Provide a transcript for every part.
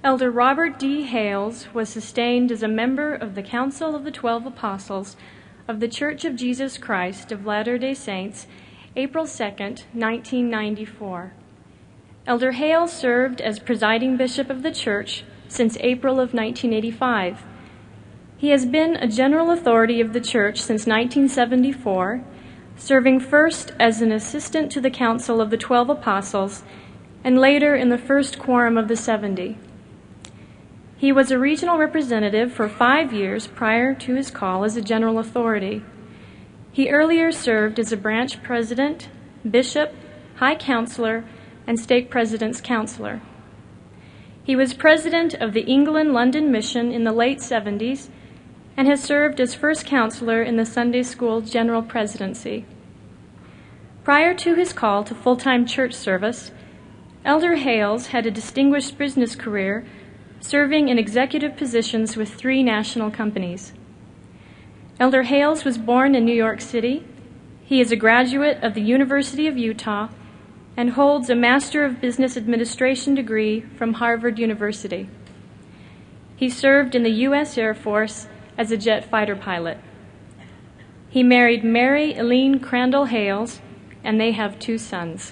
Elder Robert D. Hales was sustained as a member of the Council of the 12 Apostles of the Church of Jesus Christ of Latter-day Saints, April 2, 1994. Elder Hales served as presiding bishop of the church since April of 1985. He has been a general authority of the church since 1974, serving first as an assistant to the Council of the 12 Apostles and later in the first Quorum of the 70. He was a regional representative for 5 years prior to his call as a general authority. He earlier served as a branch president, bishop, high counselor, and stake president's counselor. He was president of the England-London Mission in the late 70s and has served as first counselor in the Sunday School General Presidency. Prior to his call to full-time church service, Elder Hales had a distinguished business career serving in executive positions with 3 national companies. Elder Hales was born in New York City. He is a graduate of the University of Utah and holds a Master of Business Administration degree from Harvard University. He served in the U.S. Air Force as a jet fighter pilot. He married Mary Eileen Crandall Hales, and they have 2 sons.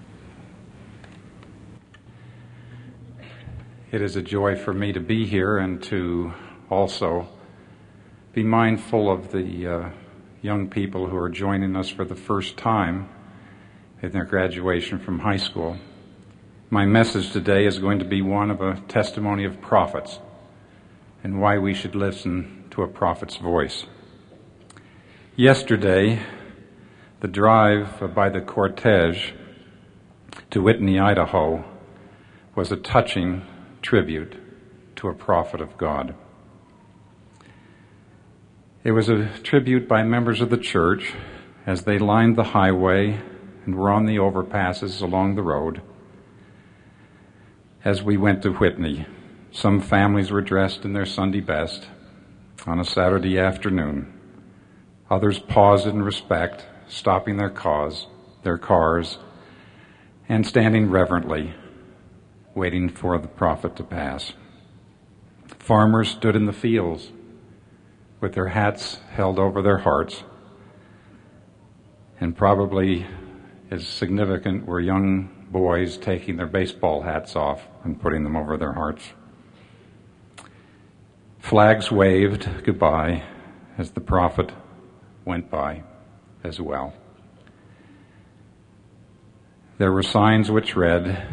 It is a joy for me to be here and to also be mindful of the young people who are joining us for the first time in their graduation from high school. My message today is going to be one of a testimony of prophets and why we should listen to a prophet's voice. Yesterday, the drive by the cortege to Whitney, Idaho, was a touching tribute to a prophet of God. It was a tribute by members of the church as they lined the highway and were on the overpasses along the road. As we went to Whitney, some families were dressed in their Sunday best on a Saturday afternoon. Others paused in respect, stopping their cars, and standing reverently, waiting for the prophet to pass. Farmers stood in the fields with their hats held over their hearts, and probably as significant were young boys taking their baseball hats off and putting them over their hearts. Flags waved goodbye as the prophet went by as well. There were signs which read,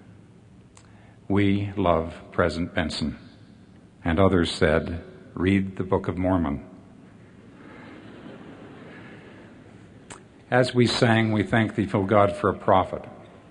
"We love President Benson," and others said, "Read the Book of Mormon." As we sang, "We thank thee, O God, for a prophet,"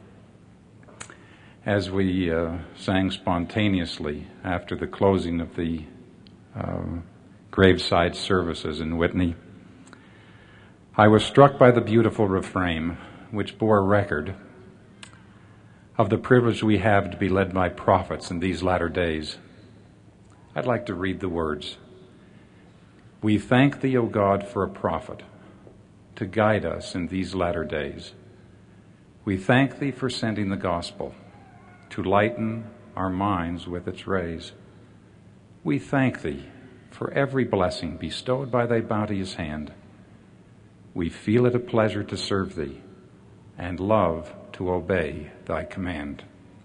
as we sang spontaneously after the closing of the graveside services in Whitney, I was struck by the beautiful refrain which bore record of the privilege we have to be led by prophets in these latter days. I'd like to read the words. "We thank thee, O God, for a prophet to guide us in these latter days. We thank thee for sending the gospel to lighten our minds with its rays. We thank thee for every blessing bestowed by thy bounteous hand. We feel it a pleasure to serve thee and love to obey thy command.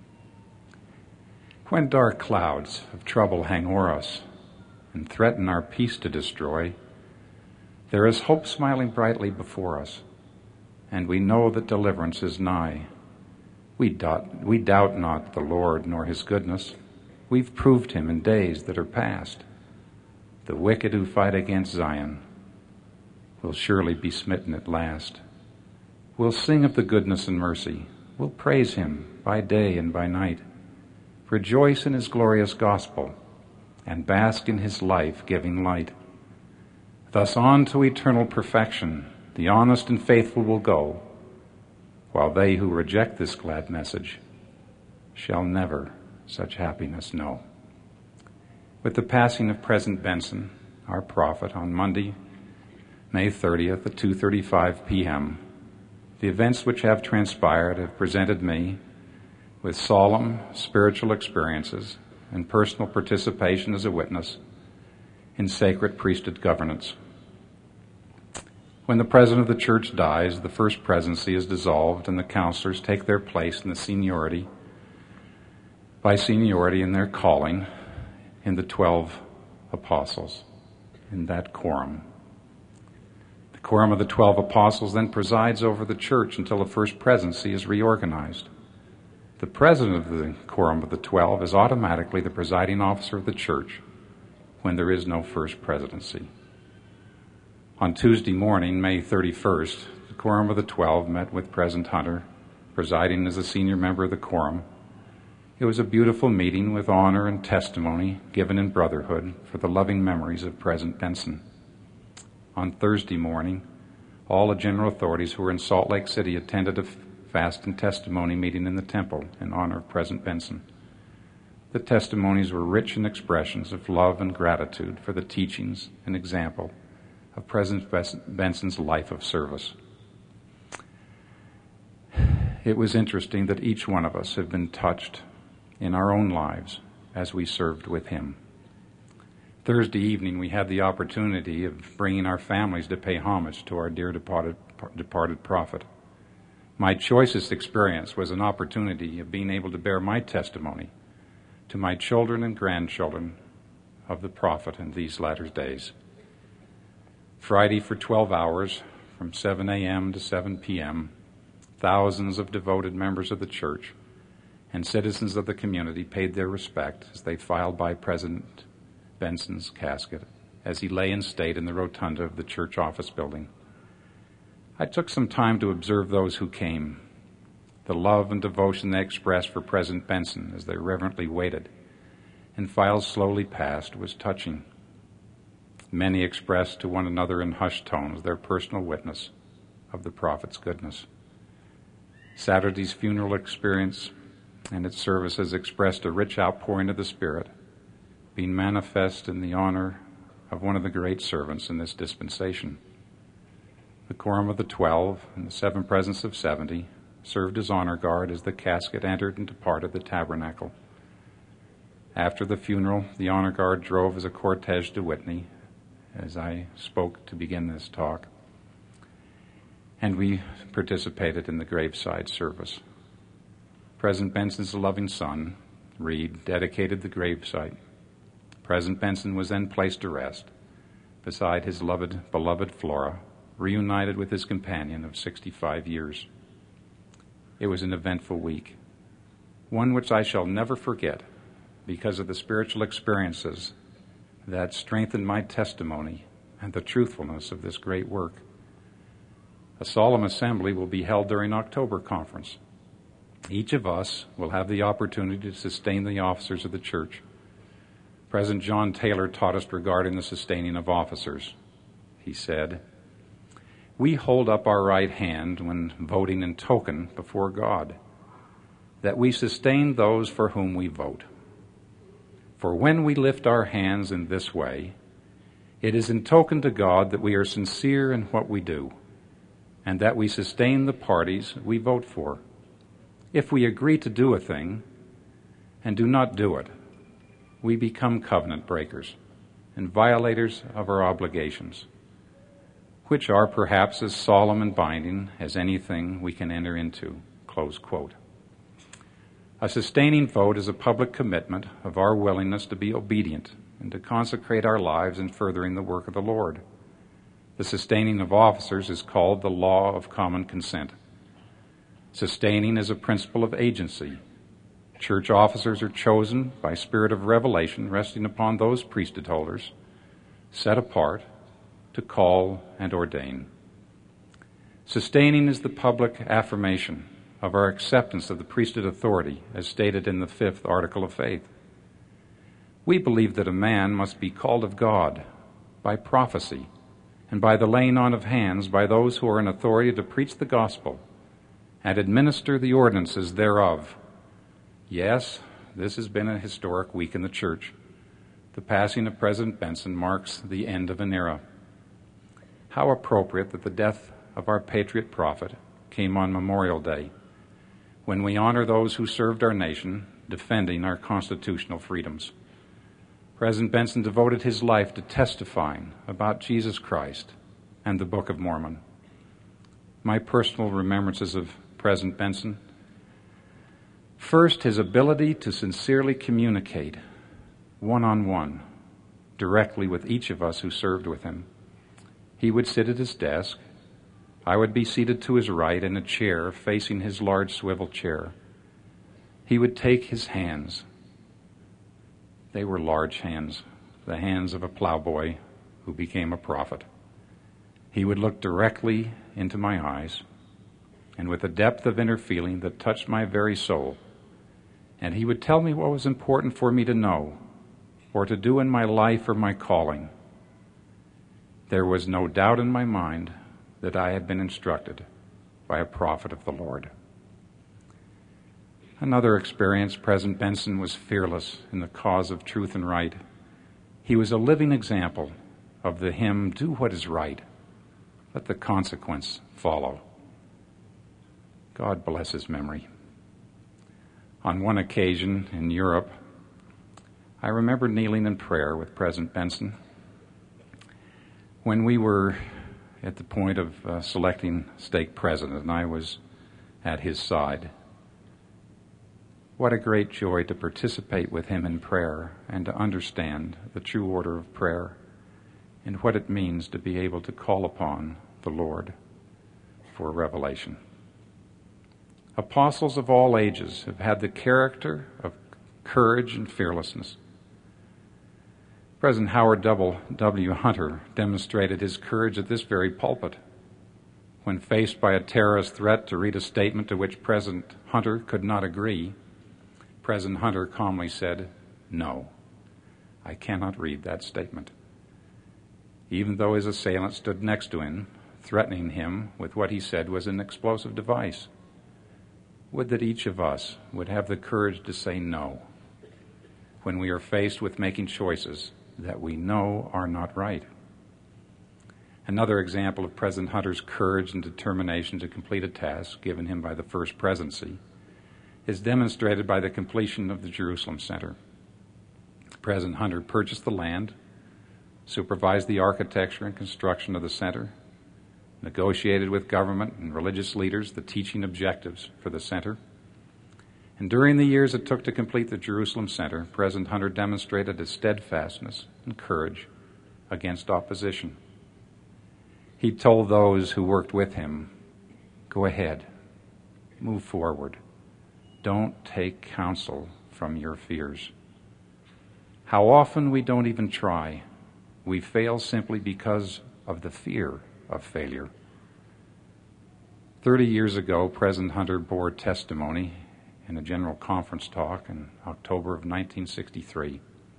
When dark clouds of trouble hang o'er us and threaten our peace to destroy, there is hope smiling brightly before us, and we know that deliverance is nigh. We doubt not the Lord nor his goodness. We've proved him in days that are past. The wicked who fight against Zion will surely be smitten at last. We'll sing of the goodness and mercy. We'll praise him by day and by night. Rejoice in his glorious gospel and bask in his life-giving light. Thus on to eternal perfection, the honest and faithful will go, while they who reject this glad message shall never such happiness know." With the passing of President Benson, our prophet, on Monday, May 30th at 2:35 p.m., the events which have transpired have presented me with solemn spiritual experiences and personal participation as a witness in sacred priesthood governance. When the president of the church dies, the first presidency is dissolved and the counselors take their place in the seniority in their calling in the 12 apostles, in that quorum. The quorum of the 12 apostles then presides over the church until the first presidency is reorganized. The president of the quorum of the 12 is automatically the presiding officer of the church when there is no first presidency. On Tuesday morning, May 31st, the quorum of the 12 met with President Hunter, presiding as a senior member of the quorum. It was a beautiful meeting with honor and testimony given in brotherhood for the loving memories of President Benson. On Thursday morning, all the general authorities who were in Salt Lake City attended a fast and testimony meeting in the temple in honor of President Benson. The testimonies were rich in expressions of love and gratitude for the teachings and example of President Benson's life of service. It was interesting that each one of us have been touched in our own lives as we served with him. Thursday evening, we had the opportunity of bringing our families to pay homage to our dear departed prophet. My choicest experience was an opportunity of being able to bear my testimony to my children and grandchildren of the prophet in these latter days. Friday for 12 hours, from 7 a.m. to 7 p.m., thousands of devoted members of the church and citizens of the community paid their respect as they filed by President Benson's casket as he lay in state in the rotunda of the church office building. I took some time to observe those who came. The love and devotion they expressed for President Benson as they reverently waited and filed slowly past was touching. Many expressed to one another in hushed tones their personal witness of the prophet's goodness. Saturday's funeral experience and its services expressed a rich outpouring of the Spirit, being manifest in the honor of one of the great servants in this dispensation. The quorum of the 12 and the 7 presents of 70 served as honor guard as the casket entered and departed the tabernacle. After the funeral, the honor guard drove as a cortege to Whitney, as I spoke to begin this talk, and we participated in the graveside service. President Benson's loving son, Reed, dedicated the gravesite. President Benson was then placed to rest beside his beloved Flora, reunited with his companion of 65 years. It was an eventful week, one which I shall never forget because of the spiritual experiences that strengthened my testimony and the truthfulness of this great work. A solemn assembly will be held during October conference. Each of us will have the opportunity to sustain the officers of the church. President John Taylor taught us regarding the sustaining of officers. He said, "We hold up our right hand when voting in token before God, that we sustain those for whom we vote. For when we lift our hands in this way, it is in token to God that we are sincere in what we do, and that we sustain the parties we vote for. If we agree to do a thing and do not do it, we become covenant breakers and violators of our obligations, which are perhaps as solemn and binding as anything we can enter into." Close quote. A sustaining vote is a public commitment of our willingness to be obedient and to consecrate our lives in furthering the work of the Lord. The sustaining of officers is called the law of common consent. Sustaining is a principle of agency. Church officers are chosen by spirit of revelation resting upon those priesthood holders set apart to call and ordain. Sustaining is the public affirmation of our acceptance of the priesthood authority as stated in the 5th article of faith. We believe that a man must be called of God by prophecy and by the laying on of hands by those who are in authority to preach the gospel and administer the ordinances thereof. Yes, this has been a historic week in the church. The passing of President Benson marks the end of an era. How appropriate that the death of our patriot prophet came on Memorial Day, when we honor those who served our nation defending our constitutional freedoms. President Benson devoted his life to testifying about Jesus Christ and the Book of Mormon. My personal remembrances of President Benson: first, his ability to sincerely communicate one-on-one directly with each of us who served with him. He would sit at his desk. I would be seated to his right in a chair facing his large swivel chair. He would take his hands. They were large hands, the hands of a plowboy who became a prophet. He would look directly into my eyes, and with a depth of inner feeling that touched my very soul, and he would tell me what was important for me to know or to do in my life or my calling. There was no doubt in my mind that I had been instructed by a prophet of the Lord. Another experience, President Benson was fearless in the cause of truth and right. He was a living example of the hymn, "Do what is right, let the consequence follow." God bless his memory. On one occasion in Europe, I remember kneeling in prayer with President Benson when we were at the point of selecting stake president, and I was at his side. What a great joy to participate with him in prayer and to understand the true order of prayer and what it means to be able to call upon the Lord for revelation. Apostles of all ages have had the character of courage and fearlessness. President Howard W. Hunter demonstrated his courage at this very pulpit. When faced by a terrorist threat to read a statement to which President Hunter could not agree, President Hunter calmly said, "No, I cannot read that statement," even though his assailant stood next to him, threatening him with what he said was an explosive device. Would that each of us would have the courage to say no when we are faced with making choices that we know are not right. Another example of President Hunter's courage and determination to complete a task given him by the First Presidency is demonstrated by the completion of the Jerusalem Center. President Hunter purchased the land, supervised the architecture and construction of the center, negotiated with government and religious leaders the teaching objectives for the center. And during the years it took to complete the Jerusalem Center, President Hunter demonstrated his steadfastness and courage against opposition. He told those who worked with him, "Go ahead, move forward. Don't take counsel from your fears." How often we don't even try. We fail simply because of the fear of failure. 30 years ago, President Hunter bore testimony in a general conference talk in October of 1963.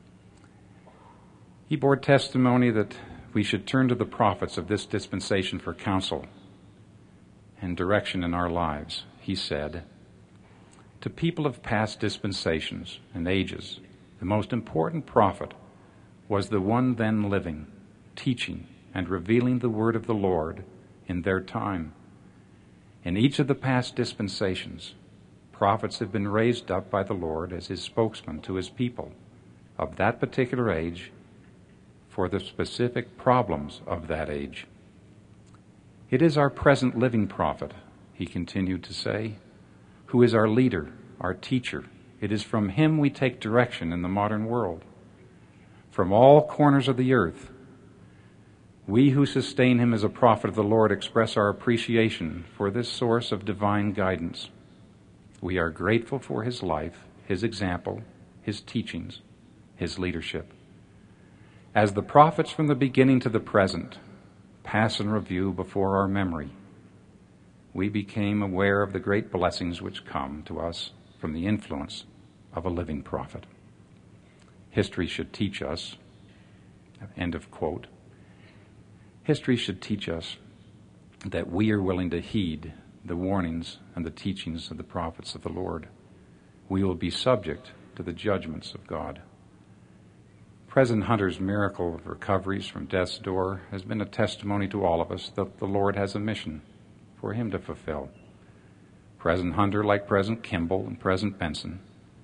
He bore testimony that we should turn to the prophets of this dispensation for counsel and direction in our lives. He said, "To people of past dispensations and ages, the most important prophet was the one then living, teaching and revealing the word of the Lord in their time. In each of the past dispensations, prophets have been raised up by the Lord as his spokesman to his people of that particular age for the specific problems of that age. It is our present living prophet," he continued to say, "who is our leader, our teacher. It is from him we take direction in the modern world. From all corners of the earth, we who sustain him as a prophet of the Lord express our appreciation for this source of divine guidance. We are grateful for his life, his example, his teachings, his leadership. As the prophets from the beginning to the present pass in review before our memory, we became aware of the great blessings which come to us from the influence of a living prophet. History should teach us," end of quote, "history should teach us that we are willing to heed the warnings and the teachings of the prophets of the Lord. We will be subject to the judgments of God." President Hunter's miracle of recoveries from death's door has been a testimony to all of us that the Lord has a mission for him to fulfill. President Hunter, like President Kimball and President Benson,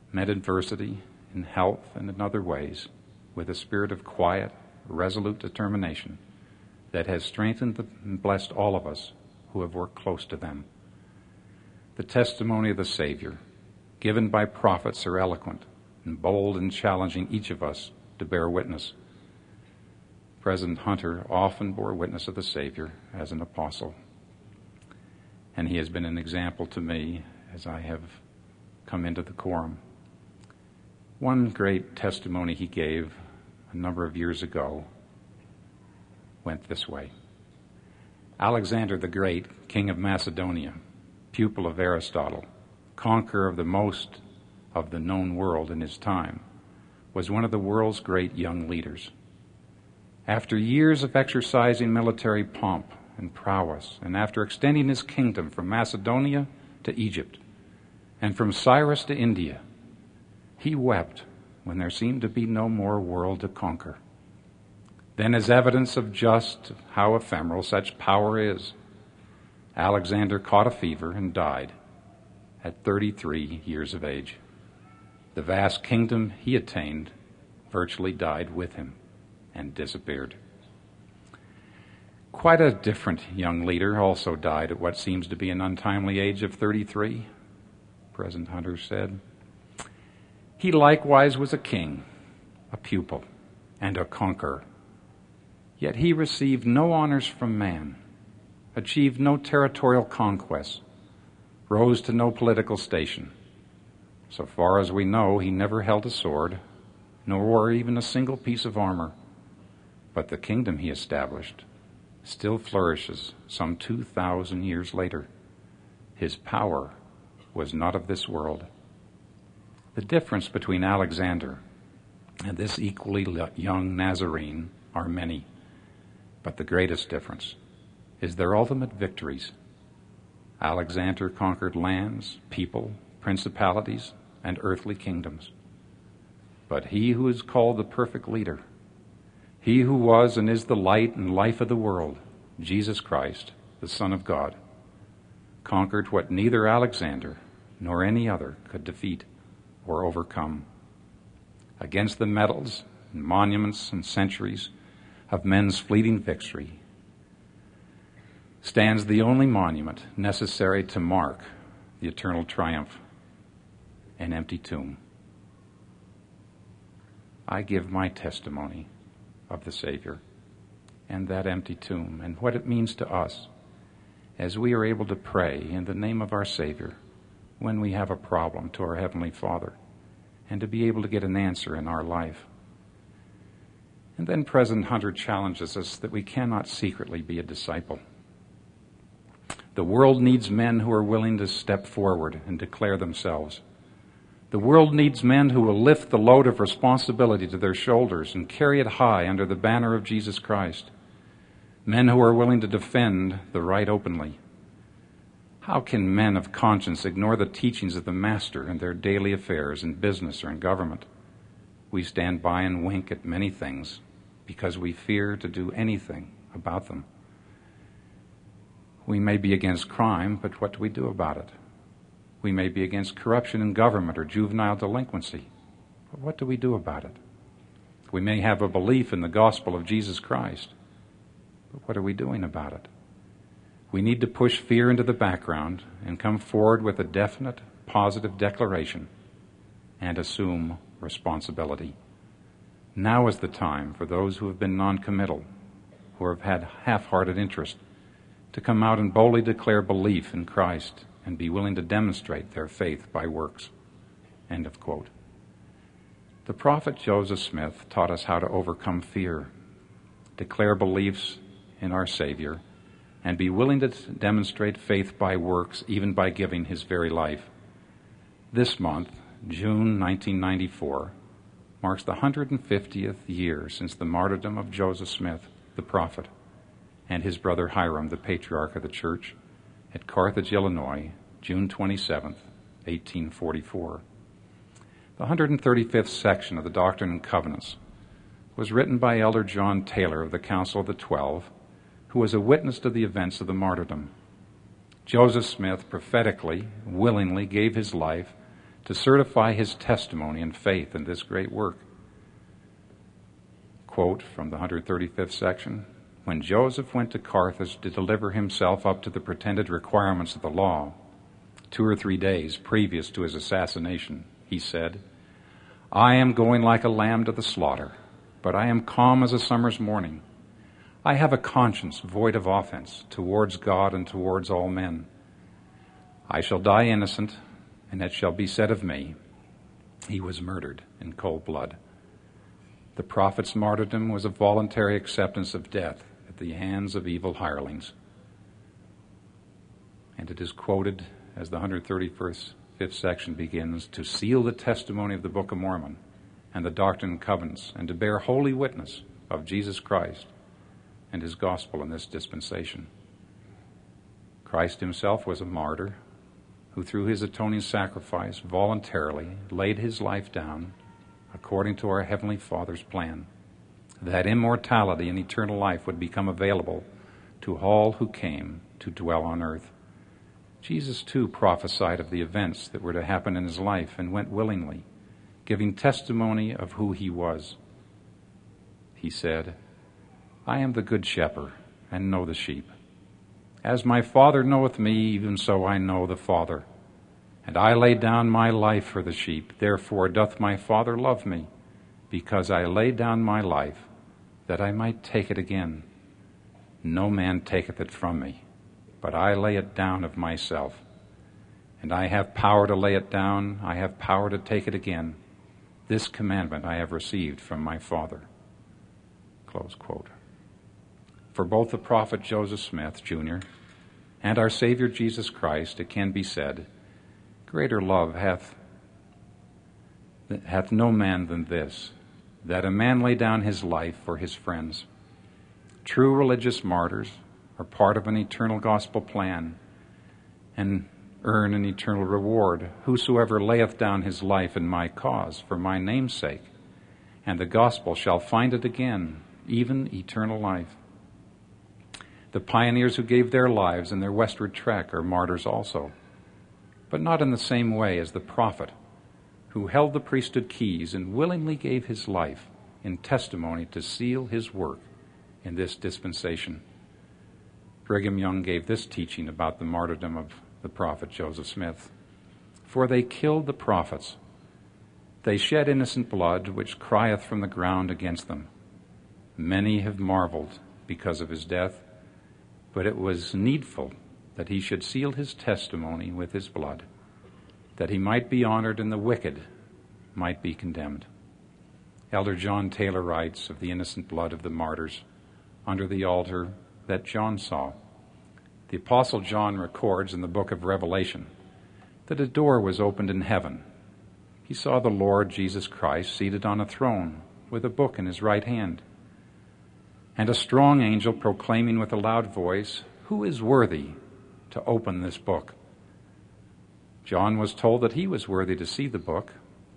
met adversity in health and in other ways with a spirit of quiet, resolute determination that has strengthened and blessed all of us who have worked close to them. The testimony of the Savior, given by prophets, are eloquent and bold in challenging each of us to bear witness. President Hunter often bore witness of the Savior as an apostle, and he has been an example to me as I have come into the quorum. One great testimony he gave a number of years ago went this way. Alexander the Great, king of Macedonia, pupil of Aristotle, conqueror of the most of the known world in his time, was one of the world's great young leaders. After years of exercising military pomp and prowess, and after extending his kingdom from Macedonia to Egypt, and from Cyrus to India, he wept when there seemed to be no more world to conquer. Then, as evidence of just how ephemeral such power is, Alexander caught a fever and died at 33 years of age. The vast kingdom he attained virtually died with him and disappeared. Quite a different young leader also died at what seems to be an untimely age of 33, President Hunter said. He likewise was a king, a pupil, and a conqueror. Yet he received no honors from man, achieved no territorial conquests, rose to no political station. So far as we know, he never held a sword, nor wore even a single piece of armor. But the kingdom he established still flourishes some 2,000 years later. His power was not of this world. The difference between Alexander and this equally young Nazarene are many. But the greatest difference is their ultimate victories. Alexander conquered lands, people, principalities, and earthly kingdoms. But he who is called the perfect leader, he who was and is the light and life of the world, Jesus Christ, the Son of God, conquered what neither Alexander nor any other could defeat or overcome. Against the medals and monuments and centuries of men's fleeting victory stands the only monument necessary to mark the eternal triumph, an empty tomb. I give my testimony of the Savior and that empty tomb and what it means to us as we are able to pray in the name of our Savior when we have a problem to our Heavenly Father and to be able to get an answer in our life. And then President Hunter challenges us that we cannot secretly be a disciple. The world needs men who are willing to step forward and declare themselves. The world needs men who will lift the load of responsibility to their shoulders and carry it high under the banner of Jesus Christ. Men who are willing to defend the right openly. How can men of conscience ignore the teachings of the Master in their daily affairs in business or in government? We stand by and wink at many things because we fear to do anything about them. We may be against crime, but what do we do about it? We may be against corruption in government or juvenile delinquency, but what do we do about it? We may have a belief in the gospel of Jesus Christ, but what are we doing about it? We need to push fear into the background and come forward with a definite, positive declaration and assume responsibility. Now is the time for those who have been non-committal, who have had half-hearted interest, to come out and boldly declare belief in Christ and be willing to demonstrate their faith by works. End of quote. The prophet Joseph Smith taught us how to overcome fear, declare beliefs in our Savior, and be willing to demonstrate faith by works, even by giving his very life. This month, June 1994, marks the 150th year since the martyrdom of Joseph Smith, the prophet, and his brother Hiram, the patriarch of the church, at Carthage, Illinois, June 27, 1844. The 135th section of the Doctrine and Covenants was written by Elder John Taylor of the Council of the 12, who was a witness to the events of the martyrdom. Joseph Smith prophetically, willingly gave his life to certify his testimony and faith in this great work. Quote from the 135th section, "When Joseph went to Carthage to deliver himself up to the pretended requirements of the law, 2 or 3 days previous to his assassination, he said, 'I am going like a lamb to the slaughter, but I am calm as a summer's morning. I have a conscience void of offense towards God and towards all men. I shall die innocent, and it shall be said of me, he was murdered in cold blood.' The prophet's martyrdom was a voluntary acceptance of death at the hands of evil hirelings." And it is quoted as the 135th section begins, "To seal the testimony of the Book of Mormon and the Doctrine and Covenants, and to bear holy witness of Jesus Christ and his gospel in this dispensation." Christ himself was a martyr who through his atoning sacrifice voluntarily laid his life down according to our Heavenly Father's plan, that immortality and eternal life would become available to all who came to dwell on earth. Jesus, too, prophesied of the events that were to happen in his life and went willingly, giving testimony of who he was. He said, "I am the good shepherd and know the sheep. As my Father knoweth me, even so I know the Father. And I lay down my life for the sheep. Therefore doth my Father love me, because I lay down my life, that I might take it again. No man taketh it from me, but I lay it down of myself. And I have power to lay it down, I have power to take it again. This commandment I have received from my Father." Close quote. For both the prophet Joseph Smith, Jr., and our Savior Jesus Christ, it can be said, "Greater love hath no man than this, that a man lay down his life for his friends." True religious martyrs are part of an eternal gospel plan and earn an eternal reward. "Whosoever layeth down his life in my cause, for my name's sake, and the gospel shall find it again, even eternal life." The pioneers who gave their lives in their westward trek are martyrs also, but not in the same way as the prophet who held the priesthood keys and willingly gave his life in testimony to seal his work in this dispensation. Brigham Young gave this teaching about the martyrdom of the prophet Joseph Smith. "For they killed the prophets. They shed innocent blood, which crieth from the ground against them. Many have marveled because of his death, but it was needful that he should seal his testimony with his blood, that he might be honored and the wicked might be condemned." Elder John Taylor writes of the innocent blood of the martyrs under the altar that John saw. The Apostle John records in the book of Revelation that a door was opened in heaven. He saw the Lord Jesus Christ seated on a throne with a book in his right hand, and a strong angel proclaiming with a loud voice, "Who is worthy to open this book?" John was told that he was worthy to see the book.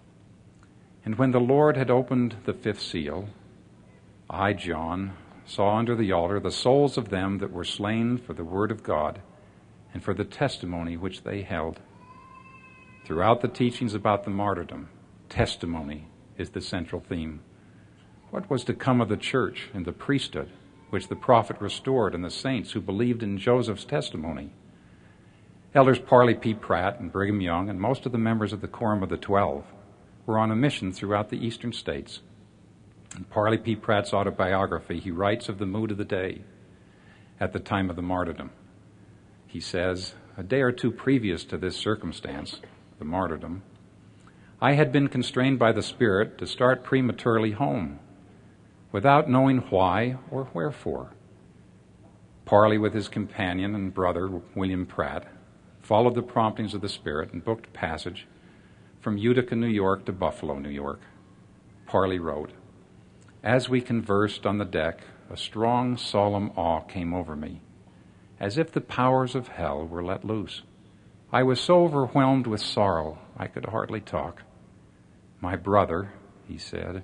And when the Lord had opened the 5th seal, I, John, saw under the altar the souls of them that were slain for the word of God and for the testimony which they held. Throughout the teachings about the martyrdom, testimony is the central theme. What was to come of the church and the priesthood, which the prophet restored, and the saints who believed in Joseph's testimony? Elders Parley P. Pratt and Brigham Young and most of the members of the Quorum of the 12 were on a mission throughout the eastern states. In Parley P. Pratt's autobiography, he writes of the mood of the day at the time of the martyrdom. He says, "A day or two previous to this circumstance, the martyrdom, I had been constrained by the Spirit to start prematurely home, without knowing why or wherefore. Parley, with his companion and brother, William Pratt, followed the promptings of the Spirit and booked passage from Utica, New York to Buffalo, New York." Parley wrote, "As we conversed on the deck, a strong, solemn awe came over me, as if the powers of hell were let loose. I was so overwhelmed with sorrow I could hardly talk. 'My brother,' he said,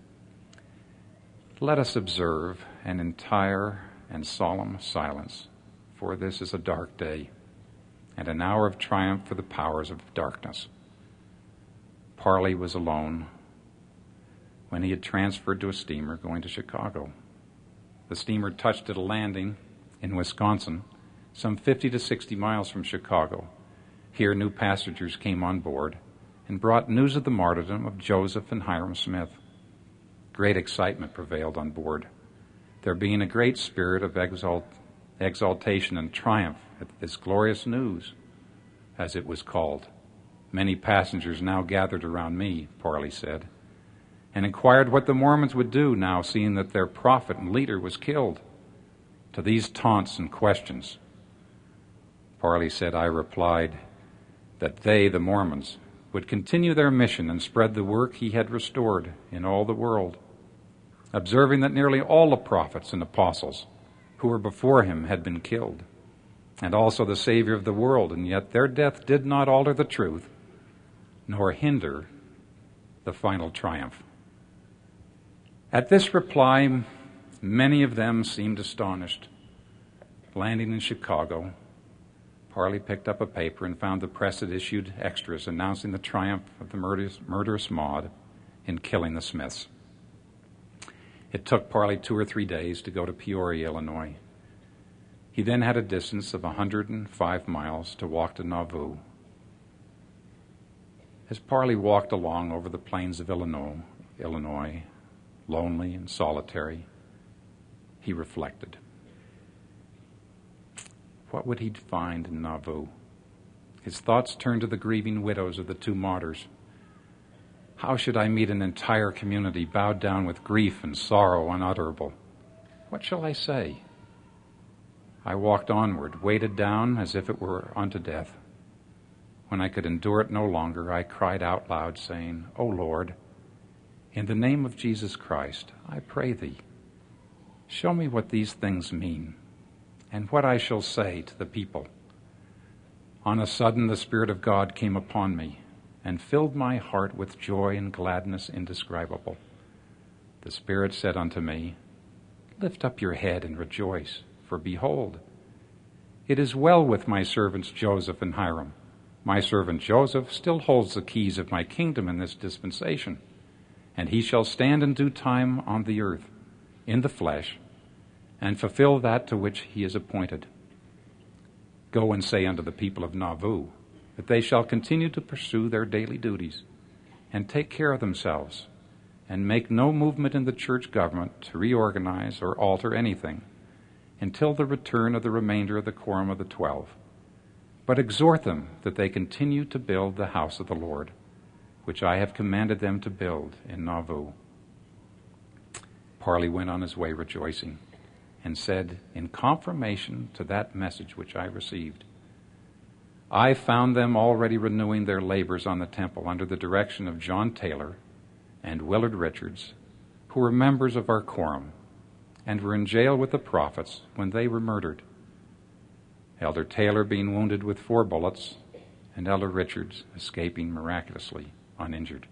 'let us observe an entire and solemn silence, for this is a dark day and an hour of triumph for the powers of darkness.' Parley was alone when he had transferred to a steamer going to Chicago. The steamer touched at a landing in Wisconsin, some 50 to 60 miles from Chicago. Here, new passengers came on board and brought news of the martyrdom of Joseph and Hyrum Smith. Great excitement prevailed on board, there being a great spirit of exaltation and triumph at this glorious news, as it was called. Many passengers now gathered around me, Parley said, and inquired what the Mormons would do now, seeing that their prophet and leader was killed. To these taunts and questions, Parley said, I replied that they, the Mormons, would continue their mission and spread the work he had restored in all the world, observing that nearly all the prophets and apostles who were before him had been killed, and also the Savior of the world, and yet their death did not alter the truth, nor hinder the final triumph. At this reply, many of them seemed astonished. Landing in Chicago, Parley picked up a paper and found the press had issued extras announcing the triumph of the murderous mob in killing the Smiths. It took Parley 2 or 3 days to go to Peoria, Illinois. He then had a distance of 105 miles to walk to Nauvoo. As Parley walked along over the plains of Illinois, lonely and solitary, he reflected. What would he find in Nauvoo? His thoughts turned to the grieving widows of the 2 martyrs. How should I meet an entire community bowed down with grief and sorrow unutterable? What shall I say? I walked onward, weighted down as if it were unto death. When I could endure it no longer, I cried out loud, saying, O Lord, in the name of Jesus Christ, I pray thee, show me what these things mean, and what I shall say to the people. On a sudden the Spirit of God came upon me, and filled my heart with joy and gladness indescribable. The Spirit said unto me, Lift up your head and rejoice, for behold, it is well with my servants Joseph and Hyrum. My servant Joseph still holds the keys of my kingdom in this dispensation, and he shall stand in due time on the earth, in the flesh, and fulfill that to which he is appointed. Go and say unto the people of Nauvoo that they shall continue to pursue their daily duties and take care of themselves, and make no movement in the church government to reorganize or alter anything until the return of the remainder of the quorum of the 12. But exhort them that they continue to build the house of the Lord, which I have commanded them to build in Nauvoo. Parley went on his way rejoicing, and said, in confirmation to that message which I received, I found them already renewing their labors on the temple under the direction of John Taylor and Willard Richards, who were members of our quorum and were in jail with the prophets when they were murdered, Elder Taylor being wounded with 4 bullets and Elder Richards escaping miraculously uninjured.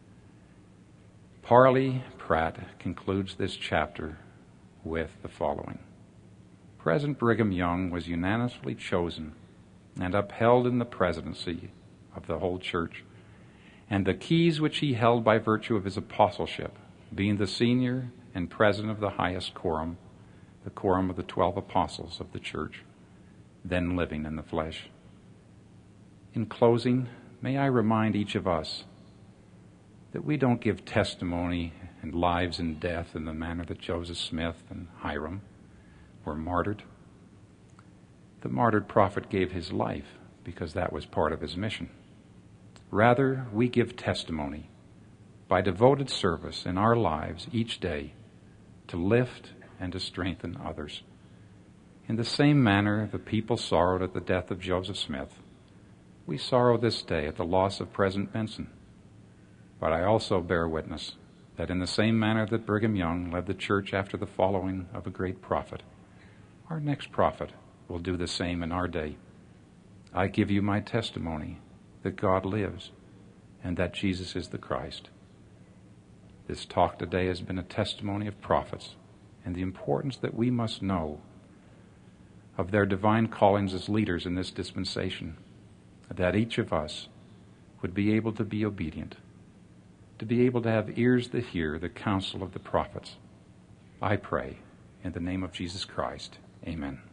Parley Pratt concludes this chapter with the following. President Brigham Young was unanimously chosen and upheld in the presidency of the whole church, and the keys which he held by virtue of his apostleship, being the senior and president of the highest quorum, the quorum of the 12 apostles of the church, then living in the flesh. In closing, may I remind each of us that we don't give testimony and lives in death in the manner that Joseph Smith and Hyrum were martyred. The martyred prophet gave his life because that was part of his mission. Rather, we give testimony by devoted service in our lives each day to lift and to strengthen others. In the same manner the people sorrowed at the death of Joseph Smith, we sorrow this day at the loss of President Benson. But I also bear witness that in the same manner that Brigham Young led the church after the following of a great prophet, our next prophet will do the same in our day. I give you my testimony that God lives and that Jesus is the Christ. This talk today has been a testimony of prophets and the importance that we must know of their divine callings as leaders in this dispensation, that each of us would be able to be obedient to be able to have ears that hear the counsel of the prophets. I pray in the name of Jesus Christ. Amen.